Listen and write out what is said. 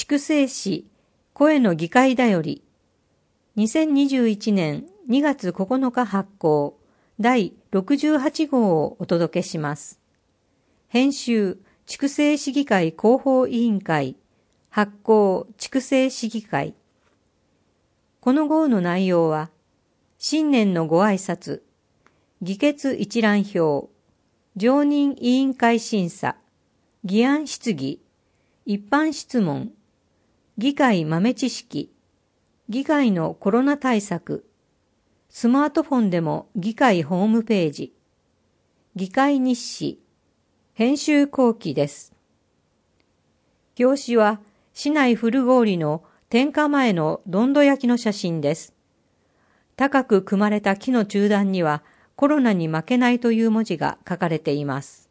筑西市声の議会だより2021年2月9日発行第68号をお届けします。編集筑西市議会広報委員会発行筑西市議会。この号の内容は新年のご挨拶、議決一覧表、常任委員会審査、議案質疑、一般質問、議会豆知識、議会のコロナ対策、スマートフォンでも議会ホームページ、議会日誌、編集後期です。表紙は市内古郡の点火前のどんど焼きの写真です。高く組まれた木の中段にはコロナに負けないという文字が書かれています。